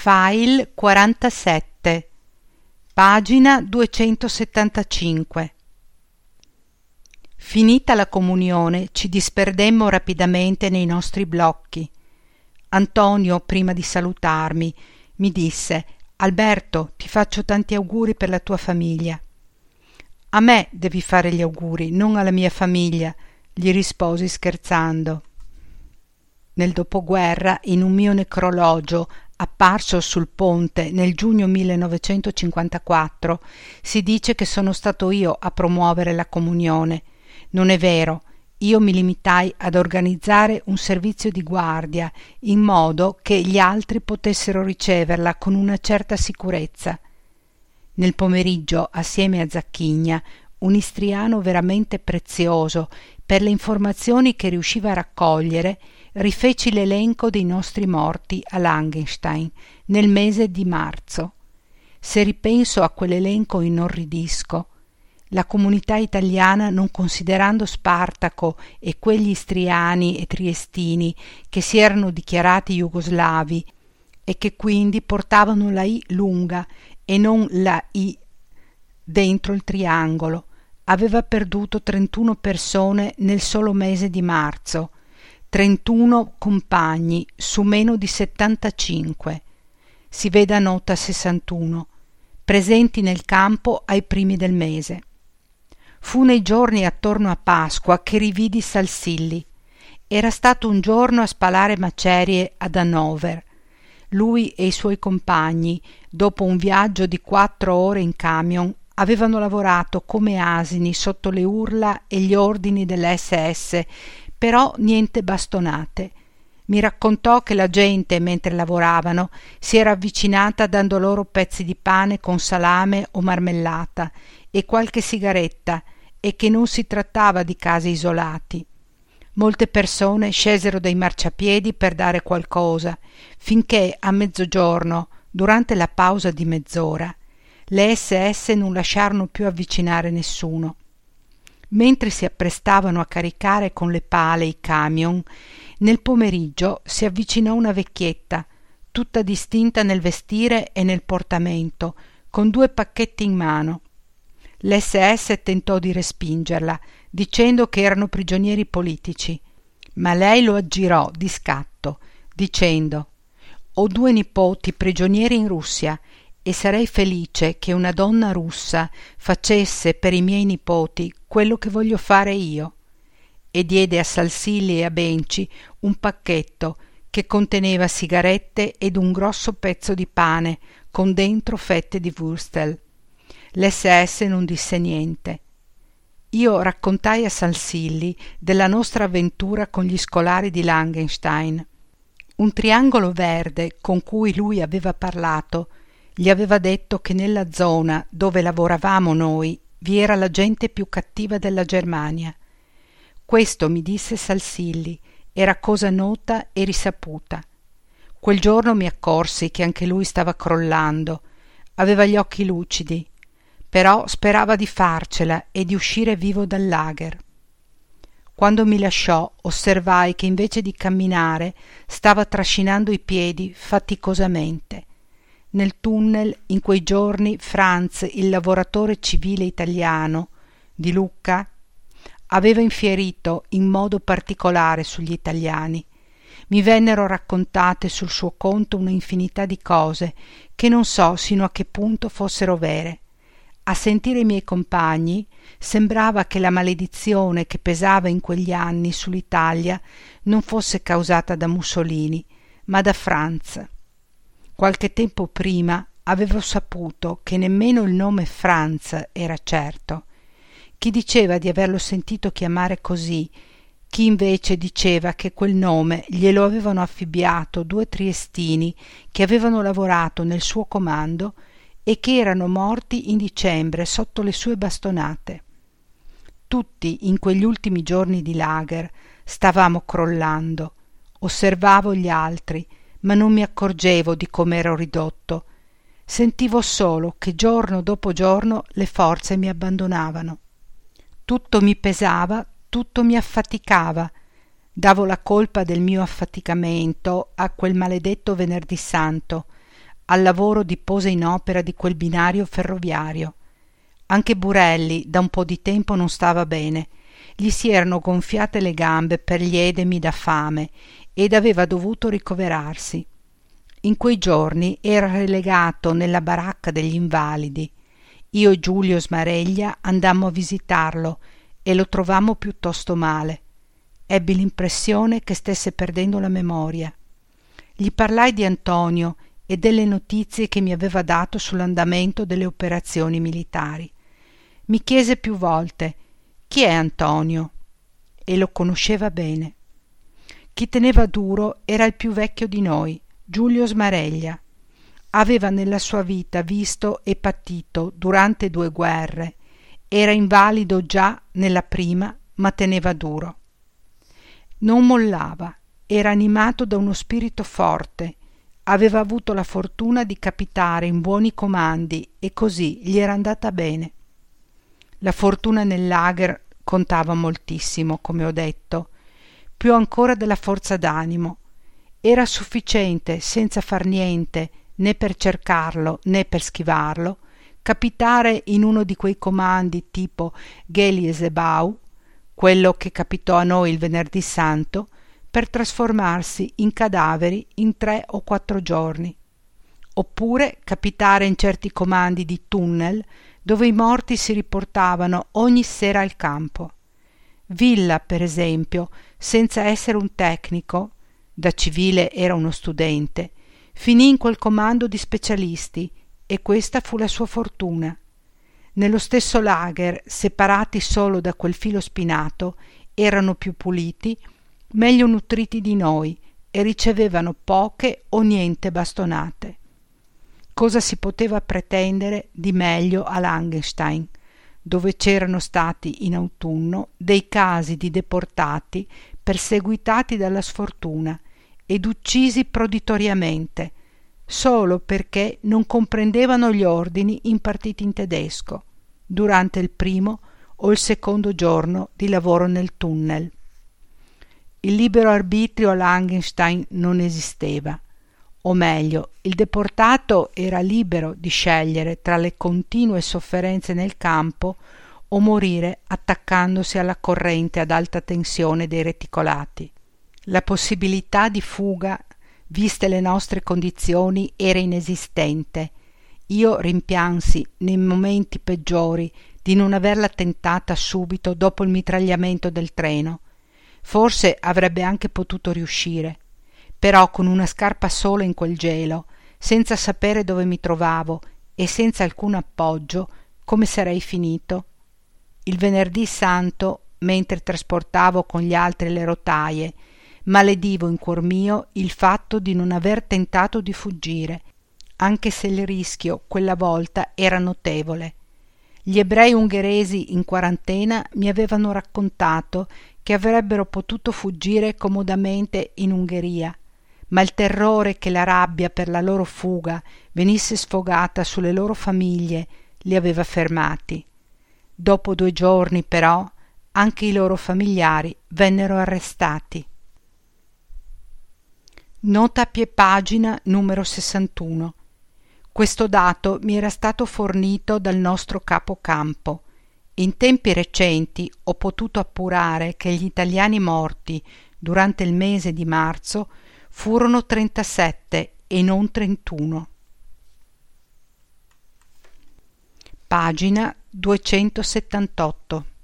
File 47, pagina 275. Finita la comunione ci disperdemmo rapidamente nei nostri blocchi. Antonio, prima di salutarmi, mi disse: «Alberto, ti faccio tanti auguri per la tua famiglia». «A me devi fare gli auguri, non alla mia famiglia», gli risposi scherzando. Nel dopoguerra, in un mio necrologio apparso sul Ponte nel giugno 1954, si dice che sono stato io a promuovere la comunione. Non è vero, io mi limitai ad organizzare un servizio di guardia in modo che gli altri potessero riceverla con una certa sicurezza. Nel pomeriggio, assieme a Zacchigna, un istriano veramente prezioso per le informazioni che riusciva a raccogliere, rifeci l'elenco dei nostri morti a Langenstein nel mese di marzo. Se ripenso a quell'elenco inorridisco. La comunità italiana, non considerando Spartaco e quegli istriani e triestini che si erano dichiarati jugoslavi e che quindi portavano la I lunga e non la I dentro il triangolo, aveva perduto 31 persone nel solo mese di marzo, 31 compagni su meno di 75. Si veda nota 61, presenti nel campo ai primi del mese. Fu nei giorni attorno a Pasqua che rividi Salsilli. Era stato un giorno a spalare macerie ad Hannover. Lui e i suoi compagni, dopo un viaggio di 4 ore in camion, avevano lavorato come asini sotto le urla e gli ordini dell'SS, però niente bastonate. Mi raccontò che la gente, mentre lavoravano, si era avvicinata dando loro pezzi di pane con salame o marmellata e qualche sigaretta, e che non si trattava di casi isolati. Molte persone scesero dai marciapiedi per dare qualcosa, finché a mezzogiorno, durante la pausa di mezz'ora, le SS non lasciarono più avvicinare nessuno. Mentre si apprestavano a caricare con le pale i camion, nel pomeriggio si avvicinò una vecchietta, tutta distinta nel vestire e nel portamento, con 2 pacchetti in mano. L'SS tentò di respingerla, dicendo che erano prigionieri politici, ma lei lo aggirò di scatto, dicendo: «Ho 2 nipoti prigionieri in Russia e sarei felice che una donna russa facesse per i miei nipoti quello che voglio fare io», e diede a Salsilli e a Benci un pacchetto che conteneva sigarette ed un grosso pezzo di pane con dentro fette di wurstel. L'SS non disse niente. Io raccontai a Salsilli della nostra avventura con gli scolari di Langenstein. Un triangolo verde con cui lui aveva parlato gli aveva detto che nella zona dove lavoravamo noi vi era la gente più cattiva della Germania. Questo, mi disse Salsilli, era cosa nota e risaputa. Quel giorno mi accorsi che anche lui stava crollando. Aveva gli occhi lucidi, però sperava di farcela e di uscire vivo dal lager. Quando mi lasciò, osservai che invece di camminare stava trascinando i piedi faticosamente. Nel tunnel, in quei giorni, Franz, il lavoratore civile italiano di Lucca, aveva infierito in modo particolare sugli italiani. Mi vennero raccontate sul suo conto una infinità di cose che non so sino a che punto fossero vere. A sentire i miei compagni sembrava che la maledizione che pesava in quegli anni sull'Italia non fosse causata da Mussolini, ma da Franz. Qualche tempo prima avevo saputo che nemmeno il nome Franz era certo. Chi diceva di averlo sentito chiamare così, chi invece diceva che quel nome glielo avevano affibbiato 2 triestini che avevano lavorato nel suo comando e che erano morti in dicembre sotto le sue bastonate. Tutti in quegli ultimi giorni di lager stavamo crollando. Osservavo gli altri, ma non mi accorgevo di come ero ridotto. Sentivo solo che giorno dopo giorno le forze mi abbandonavano. Tutto mi pesava, tutto mi affaticava. Davo la colpa del mio affaticamento a quel maledetto venerdì santo, al lavoro di posa in opera di quel binario ferroviario. Anche Burelli da un po' di tempo non stava bene, gli si erano gonfiate le gambe per gli edemi da fame ed aveva dovuto ricoverarsi. In quei giorni era relegato nella baracca degli invalidi. Io e Giulio Smareglia andammo a visitarlo e lo trovammo piuttosto male. Ebbi l'impressione che stesse perdendo la memoria. Gli parlai di Antonio e delle notizie che mi aveva dato sull'andamento delle operazioni militari. Mi chiese più volte: chi è Antonio? E lo conosceva bene. Chi teneva duro era il più vecchio di noi, Giulio Smareglia. Aveva nella sua vita visto e patito durante 2 guerre. Era invalido già nella prima, ma teneva duro. Non mollava, era animato da uno spirito forte. Aveva avuto la fortuna di capitare in buoni comandi e così gli era andata bene. La fortuna nel lager contava moltissimo, come ho detto, più ancora della forza d'animo. Era sufficiente, senza far niente, né per cercarlo né per schivarlo, capitare in uno di quei comandi tipo Geli e Sebau, quello che capitò a noi il venerdì santo, per trasformarsi in cadaveri in 3 o 4 giorni. Oppure capitare in certi comandi di tunnel dove i morti si riportavano ogni sera al campo. Villa, per esempio, senza essere un tecnico, da civile era uno studente, finì in quel comando di specialisti e questa fu la sua fortuna. Nello stesso lager, separati solo da quel filo spinato, erano più puliti, meglio nutriti di noi e ricevevano poche o niente bastonate. Cosa si poteva pretendere di meglio a Langenstein, dove c'erano stati in autunno dei casi di deportati perseguitati dalla sfortuna ed uccisi proditoriamente, solo perché non comprendevano gli ordini impartiti in tedesco, durante il primo o il secondo giorno di lavoro nel tunnel. Il libero arbitrio a Langenstein non esisteva, o meglio, il deportato era libero di scegliere tra le continue sofferenze nel campo o morire attaccandosi alla corrente ad alta tensione dei reticolati. La possibilità di fuga, viste le nostre condizioni, era inesistente. Io rimpiansi, nei momenti peggiori, di non averla tentata subito dopo il mitragliamento del treno. Forse avrebbe anche potuto riuscire, però con una scarpa sola in quel gelo, senza sapere dove mi trovavo e senza alcun appoggio, come sarei finito? Il venerdì santo, mentre trasportavo con gli altri le rotaie, maledivo in cuor mio il fatto di non aver tentato di fuggire, anche se il rischio quella volta era notevole. Gli ebrei ungheresi in quarantena mi avevano raccontato che avrebbero potuto fuggire comodamente in Ungheria, ma il terrore che la rabbia per la loro fuga venisse sfogata sulle loro famiglie li aveva fermati. Dopo 2 giorni, però, anche i loro familiari vennero arrestati. Nota a pie pagina numero 61. Questo dato mi era stato fornito dal nostro capocampo. In tempi recenti ho potuto appurare che gli italiani morti durante il mese di marzo furono 37 e non 31. Pagina 278.